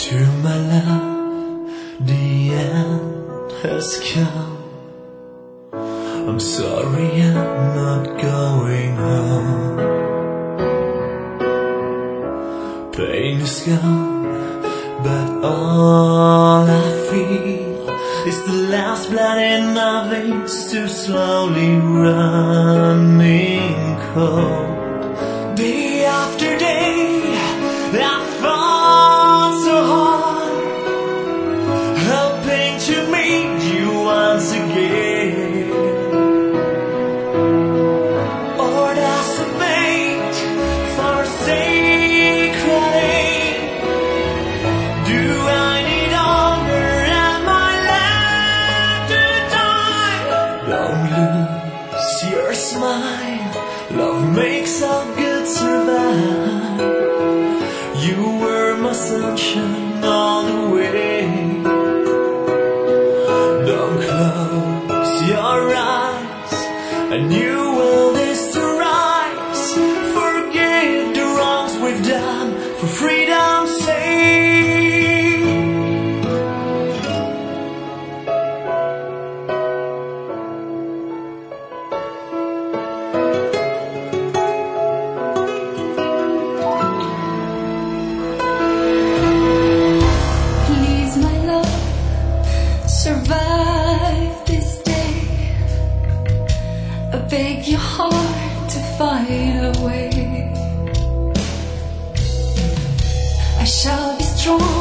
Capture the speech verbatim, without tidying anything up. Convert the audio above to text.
To my love, the end has come. I'm sorry I'm not going home. Pain is gone, but all I feel is the last blood in my veins too slowly running cold. Day after day I fought so hard, hoping to meet you once again. Or does it make for a sacred aim? Do I need longer am I left to die? Don't lose your smile, love makes all good survive. You were my sunshine all the way. Don't close your eyes, I knew all this to rise. Forgive the wrongs we've done for freedom's sake. Survive this day. I beg your heart to find a way. I shall be strong.